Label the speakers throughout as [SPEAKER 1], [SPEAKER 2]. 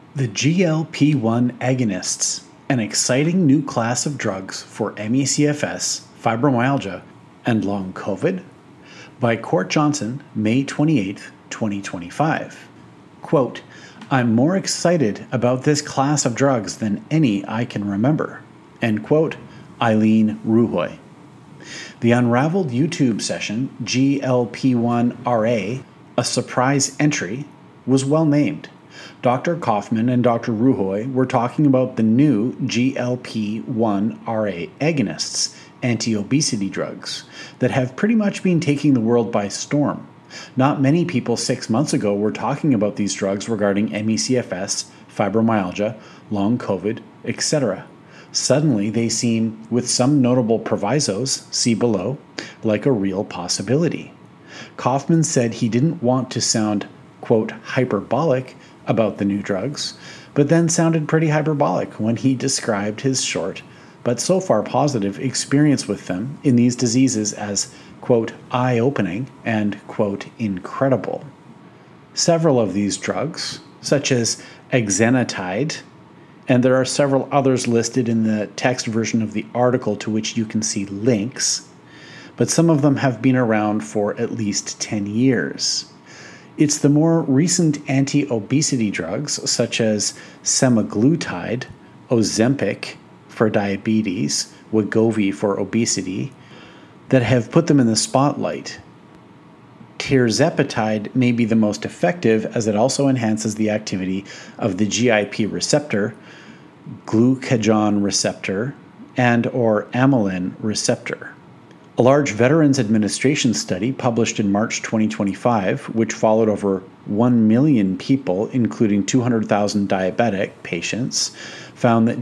[SPEAKER 1] The GLP-1 agonists, an exciting new class of drugs for ME/CFS, fibromyalgia, and long COVID? By Court Johnson, May 28, 2025. Quote, I'm more excited about this class of drugs than any I can remember. End quote, Eileen Ruhoy. The Unraveled YouTube session, GLP-1RA, a surprise entry, was well named. Dr. Kaufman and Dr. Ruhoy were talking about the new GLP-1RA agonists, anti-obesity drugs, that have pretty much been taking the world by storm. Not many people 6 months ago were talking about these drugs regarding ME/CFS, fibromyalgia, long COVID, etc. Suddenly they seem, with some notable provisos, see below, like a real possibility. Kaufman said he didn't want to sound, quote, hyperbolic about the new drugs, but then sounded pretty hyperbolic when he described his short, but so far positive, experience with them in these diseases as, quote, eye-opening and, quote, incredible. Several of these drugs, such as exenatide, and there are several others listed in the text version of the article to which you can see links, but some of them have been around for at least 10 years. It's the more recent anti-obesity drugs, such as semaglutide, Ozempic for diabetes, Wegovy for obesity, that have put them in the spotlight. Tirzepatide may be the most effective as it also enhances the activity of the GIP receptor, glucagon receptor, and or amylin receptor. A large Veterans Administration study published in March 2025, which followed over 1 million people, including 200,000 diabetic patients, found that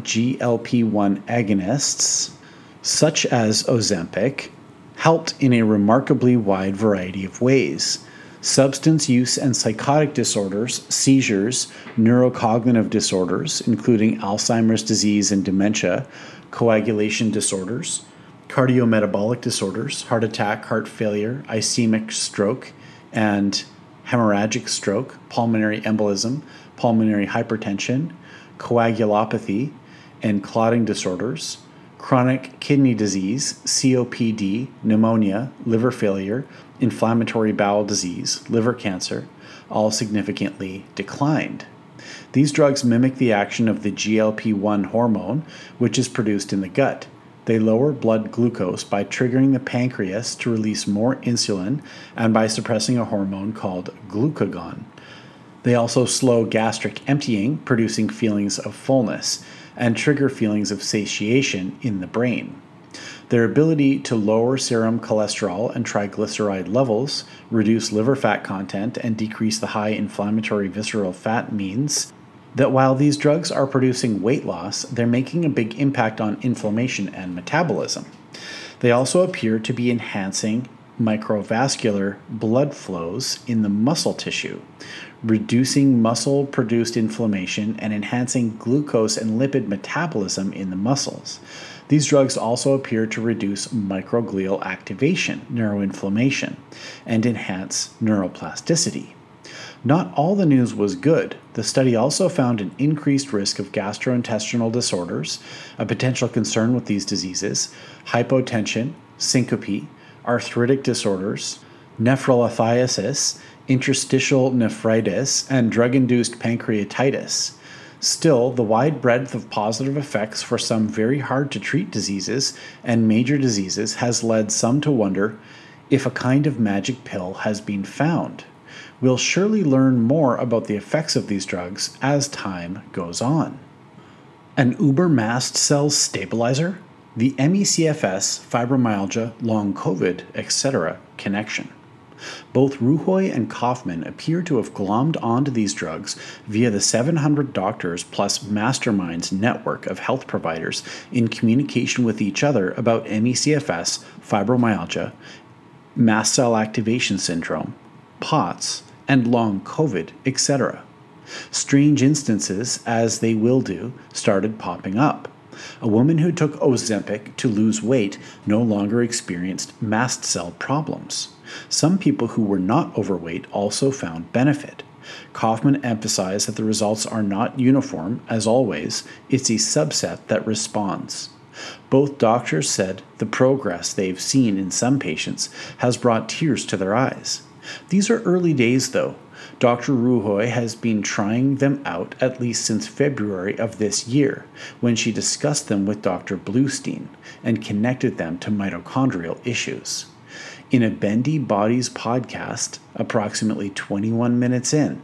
[SPEAKER 1] GLP-1 agonists, such as Ozempic, helped in a remarkably wide variety of ways. Substance use and psychotic disorders, seizures, neurocognitive disorders, including Alzheimer's disease and dementia, coagulation disorders, cardiometabolic disorders, heart attack, heart failure, ischemic stroke, and hemorrhagic stroke, pulmonary embolism, pulmonary hypertension, coagulopathy, and clotting disorders, chronic kidney disease, COPD, pneumonia, liver failure, inflammatory bowel disease, liver cancer, all significantly declined. These drugs mimic the action of the GLP-1 hormone, which is produced in the gut. They lower blood glucose by triggering the pancreas to release more insulin and by suppressing a hormone called glucagon. They also slow gastric emptying, producing feelings of fullness, and trigger feelings of satiation in the brain. Their ability to lower serum cholesterol and triglyceride levels, reduce liver fat content, and decrease the high inflammatory visceral fat means that while these drugs are producing weight loss, they're making a big impact on inflammation and metabolism. They also appear to be enhancing microvascular blood flows in the muscle tissue, reducing muscle-produced inflammation and enhancing glucose and lipid metabolism in the muscles. These drugs also appear to reduce microglial activation, neuroinflammation, and enhance neuroplasticity. Not all the news was good. The study also found an increased risk of gastrointestinal disorders, a potential concern with these diseases, hypotension, syncope, arthritic disorders, nephrolithiasis, interstitial nephritis, and drug-induced pancreatitis. Still, the wide breadth of positive effects for some very hard-to-treat diseases and major diseases has led some to wonder if a kind of magic pill has been found. We'll surely learn more about the effects of these drugs as time goes on. An uber mast cell stabilizer? The ME/CFS, fibromyalgia, long COVID, etc. connection. Both Ruhoy and Kaufman appear to have glommed onto these drugs via the 700 Doctors plus Masterminds network of health providers in communication with each other about ME/CFS, fibromyalgia, mast cell activation syndrome, POTS, and long COVID, etc. Strange instances, as they will do, started popping up. A woman who took Ozempic to lose weight no longer experienced mast cell problems. Some people who were not overweight also found benefit. Kaufman emphasized that the results are not uniform, as always, it's a subset that responds. Both doctors said the progress they've seen in some patients has brought tears to their eyes. These are early days, though. Dr. Ruhoy has been trying them out at least since February of this year, when she discussed them with Dr. Bluestein and connected them to mitochondrial issues. In a Bendy Bodies podcast, approximately 21 minutes in.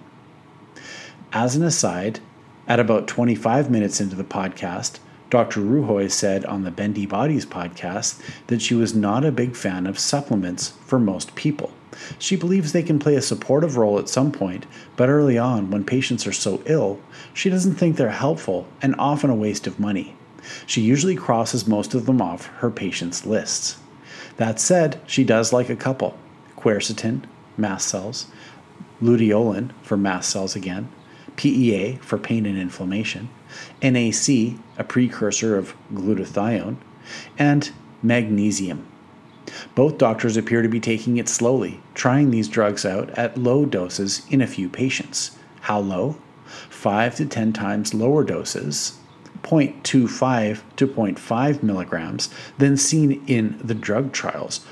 [SPEAKER 1] As an aside, at about 25 minutes into the podcast, Dr. Ruhoy said on the Bendy Bodies podcast that she was not a big fan of supplements for most people. She believes they can play a supportive role at some point, but early on, when patients are so ill, she doesn't think they're helpful and often a waste of money. She usually crosses most of them off her patients' lists. That said, she does like a couple: quercetin, mast cells; luteolin, for mast cells again; PEA, for pain and inflammation; NAC, a precursor of glutathione; and magnesium. Both doctors appear to be taking it slowly, trying these drugs out at low doses in a few patients. How low? 5 to 10 times lower doses, 0.25 to 0.5 milligrams, than seen in the drug trials,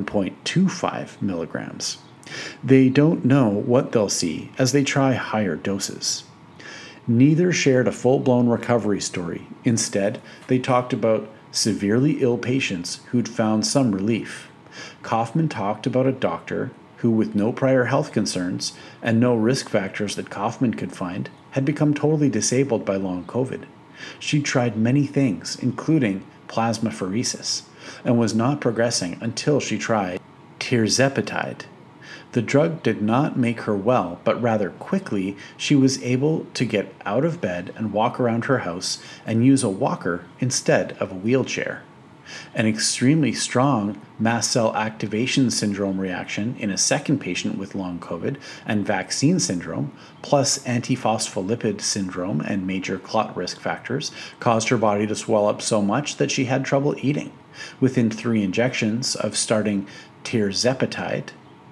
[SPEAKER 1] 1.25 milligrams. They don't know what they'll see as they try higher doses. Neither shared a full-blown recovery story. Instead, they talked about severely ill patients who'd found some relief. Kaufman talked about a doctor who, with no prior health concerns and no risk factors that Kaufman could find, had become totally disabled by long COVID. She tried many things, including plasmapheresis, and was not progressing until she tried tirzepatide. The drug did not make her well, but rather quickly she was able to get out of bed and walk around her house and use a walker instead of a wheelchair. An extremely strong mast cell activation syndrome reaction in a second patient with long COVID and vaccine syndrome, plus antiphospholipid syndrome and major clot risk factors, caused her body to swell up so much that she had trouble eating. Within 3 injections of starting tirzepatide,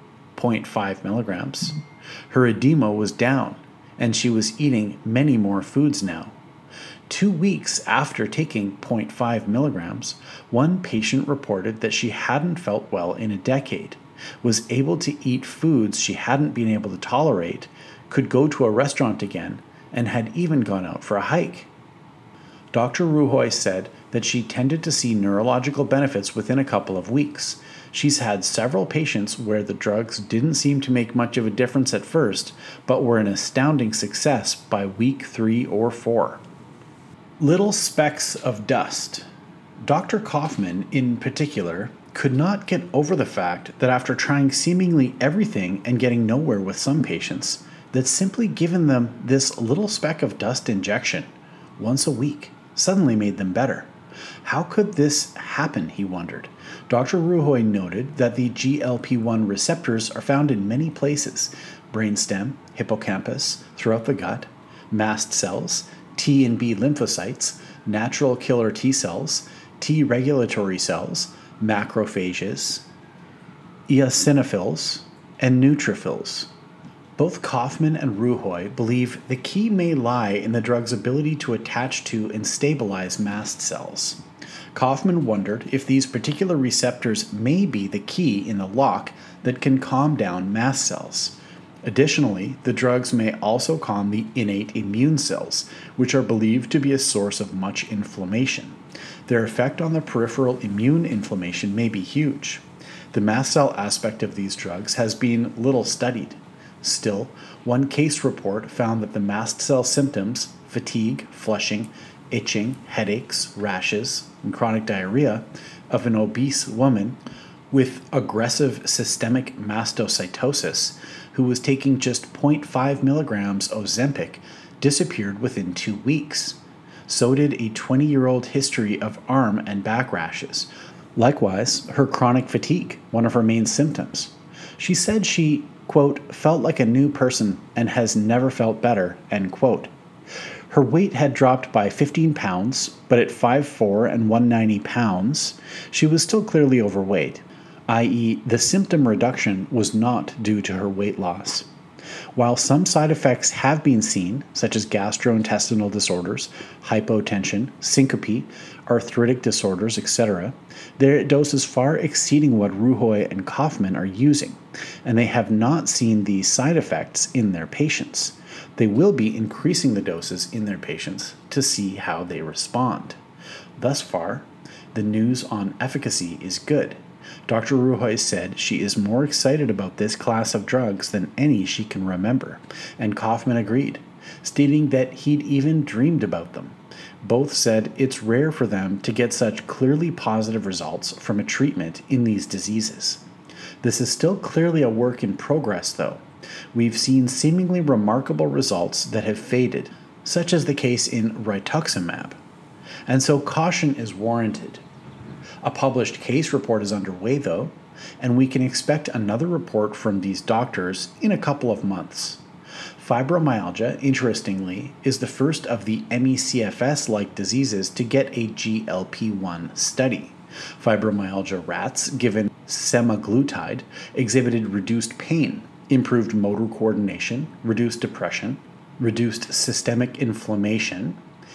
[SPEAKER 1] 0.5 milligrams, her edema was down, and she was eating many more foods now. 2 weeks after taking 0.5 milligrams, one patient reported that she hadn't felt well in a decade, was able to eat foods she hadn't been able to tolerate, could go to a restaurant again, and had even gone out for a hike. Dr. Ruhoy said that she tended to see neurological benefits within a couple of weeks. She's had several patients where the drugs didn't seem to make much of a difference at first, but were an astounding success by week 3 or 4. Little specks of dust. Dr. Kaufman, in particular, could not get over the fact that after trying seemingly everything and getting nowhere with some patients, that simply giving them this little speck of dust injection once a week suddenly made them better. How could this happen, he wondered. Dr. Ruhoy noted that the GLP-1 receptors are found in many places: brainstem, hippocampus, throughout the gut, mast cells, T and B lymphocytes, natural killer T cells, T regulatory cells, macrophages, eosinophils, and neutrophils. Both Kaufman and Ruhoy believe the key may lie in the drug's ability to attach to and stabilize mast cells. Kaufman wondered if these particular receptors may be the key in the lock that can calm down mast cells. Additionally, the drugs may also calm the innate immune cells, which are believed to be a source of much inflammation. Their effect on the peripheral immune inflammation may be huge. The mast cell aspect of these drugs has been little studied. Still, one case report found that the mast cell symptoms, fatigue, flushing, itching, headaches, rashes, and chronic diarrhea of an obese woman with aggressive systemic mastocytosis who was taking just 0.5 milligrams Ozempic disappeared within 2 weeks. So did a 20-year-old history of arm and back rashes. Likewise, her chronic fatigue, one of her main symptoms. She said she, quote, felt like a new person and has never felt better, end quote. Her weight had dropped by 15 pounds, but at 5'4" and 190 pounds, she was still clearly overweight, i.e., the symptom reduction was not due to her weight loss. While some side effects have been seen, such as gastrointestinal disorders, hypotension, syncope, arthritic disorders, etc., their dose is far exceeding what Ruhoy and Kaufman are using, and they have not seen these side effects in their patients. They will be increasing the doses in their patients to see how they respond. Thus far, the news on efficacy is good. Dr. Ruhoy said she is more excited about this class of drugs than any she can remember, and Kaufman agreed, stating that he'd even dreamed about them. Both said it's rare for them to get such clearly positive results from a treatment in these diseases. This is still clearly a work in progress, though. We've seen seemingly remarkable results that have faded, such as the case in rituximab, and so caution is warranted. A published case report is underway, though, and we can expect another report from these doctors in a couple of months. Fibromyalgia, interestingly, is the first of the ME/CFS-like diseases to get a GLP-1 study. Fibromyalgia rats given semaglutide exhibited reduced pain, improved motor coordination, reduced depression, reduced systemic inflammation,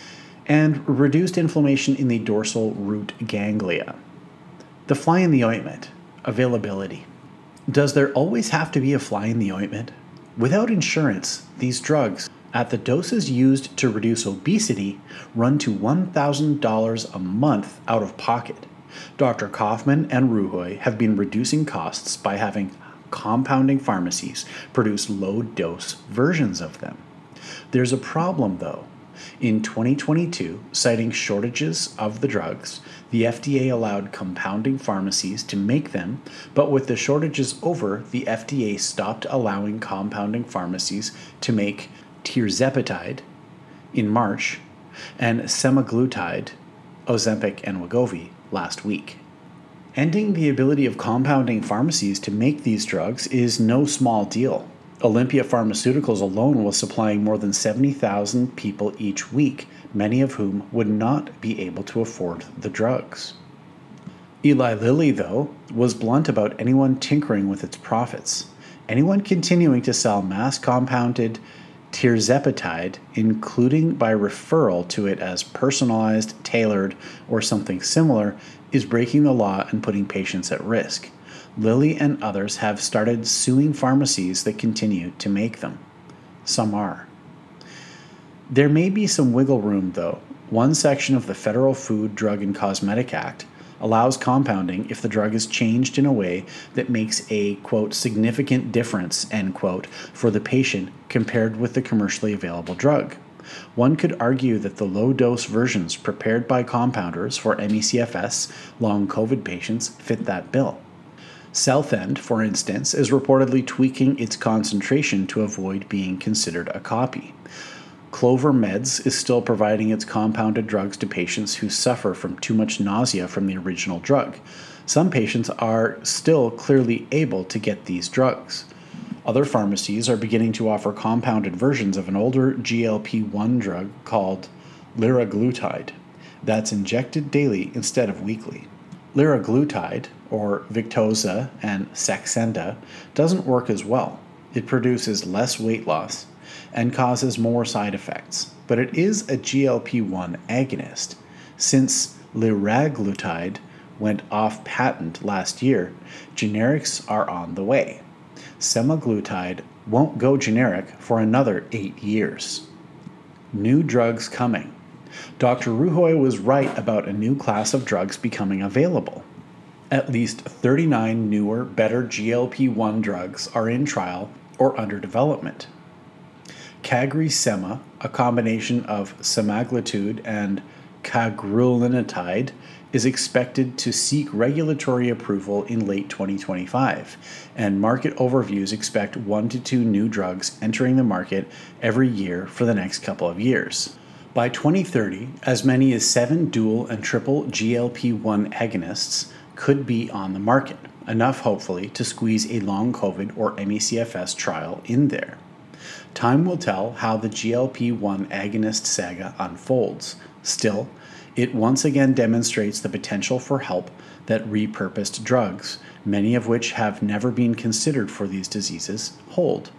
[SPEAKER 1] and reduced inflammation in the dorsal root ganglia. The fly in the ointment, availability. Does there always have to be a fly in the ointment? Without insurance, these drugs, at the doses used to reduce obesity, run to $1,000 a month out of pocket. Dr. Kaufman and Ruhoy have been reducing costs by having compounding pharmacies produce low-dose versions of them. There's a problem, though. In 2022, citing shortages of the drugs, the FDA allowed compounding pharmacies to make them, but with the shortages over, the FDA stopped allowing compounding pharmacies to make tirzepatide in March and semaglutide, Ozempic, and Wegovy last week. Ending the ability of compounding pharmacies to make these drugs is no small deal. Olympia Pharmaceuticals alone was supplying more than 70,000 people each week, many of whom would not be able to afford the drugs. Eli Lilly, though, was blunt about anyone tinkering with its profits. Anyone continuing to sell mass-compounded tirzepatide, including by referral to it as personalized, tailored, or something similar, is breaking the law and putting patients at risk. Lilly and others have started suing pharmacies that continue to make them. Some are. There may be some wiggle room, though. One section of the Federal Food, Drug, and Cosmetic Act allows compounding if the drug is changed in a way that makes a, quote, significant difference, end quote, for the patient compared with the commercially available drug. One could argue that the low-dose versions prepared by compounders for ME/CFS long COVID patients fit that bill. Southend, for instance, is reportedly tweaking its concentration to avoid being considered a copy. Clover Meds is still providing its compounded drugs to patients who suffer from too much nausea from the original drug. Some patients are still clearly able to get these drugs. Other pharmacies are beginning to offer compounded versions of an older GLP-1 drug called liraglutide that's injected daily instead of weekly. Liraglutide, or Victoza and Saxenda, doesn't work as well. It produces less weight loss and causes more side effects, but it is a GLP-1 agonist. Since liraglutide went off patent last year, generics are on the way. Semaglutide won't go generic for another 8 years. New drugs coming. Dr. Ruhoy was right about a new class of drugs becoming available. At least 39 newer, better GLP-1 drugs are in trial or under development. CagriSema, a combination of semaglutide and cagrilintide, is expected to seek regulatory approval in late 2025, and market overviews expect 1 to 2 new drugs entering the market every year for the next couple of years. By 2030, as many as 7 dual and triple GLP-1 agonists could be on the market, enough hopefully to squeeze a long COVID or ME/CFS trial in there. Time will tell how the GLP-1 agonist saga unfolds. Still, it once again demonstrates the potential for help that repurposed drugs, many of which have never been considered for these diseases, hold.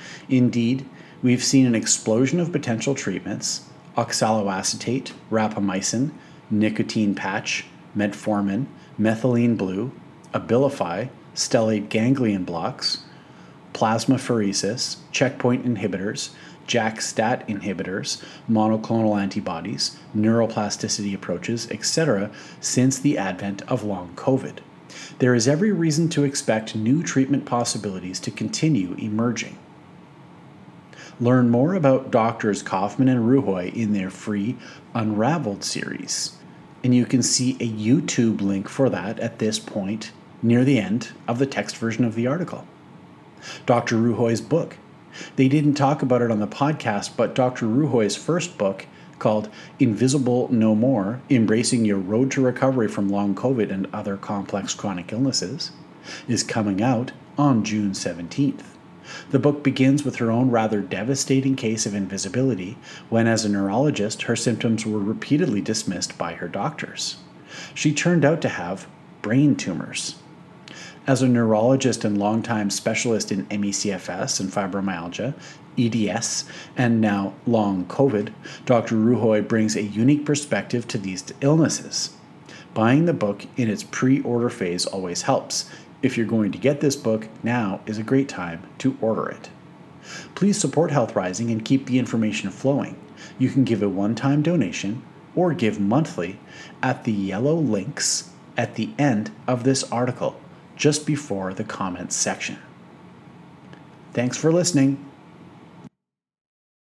[SPEAKER 1] Indeed, we've seen an explosion of potential treatments: oxaloacetate, rapamycin, nicotine patch, metformin, methylene blue, Abilify, stellate ganglion blocks, plasmapheresis, checkpoint inhibitors, JAK-STAT inhibitors, monoclonal antibodies, neuroplasticity approaches, etc., since the advent of long COVID. There is every reason to expect new treatment possibilities to continue emerging. Learn more about Doctors Kaufman and Ruhoy in their free Unraveled series. And you can see a YouTube link for that at this point near the end of the text version of the article. Dr. Ruhoy's book. They didn't talk about it on the podcast, but Dr. Ruhoy's first book, called Invisible No More: Embracing Your Road to Recovery from Long COVID and Other Complex Chronic Illnesses, is coming out on June 17th. The book begins with her own rather devastating case of invisibility when, as a neurologist, her symptoms were repeatedly dismissed by her doctors. She turned out to have brain tumors. As a neurologist and longtime specialist in ME/CFS and fibromyalgia, EDS, and now long COVID, Dr. Ruhoy brings a unique perspective to these illnesses. Buying the book in its pre-order phase always helps. If you're going to get this book, now is a great time to order it. Please support Health Rising and keep the information flowing. You can give a one-time donation or give monthly at the yellow links at the end of this article, just before the comments section. Thanks for listening.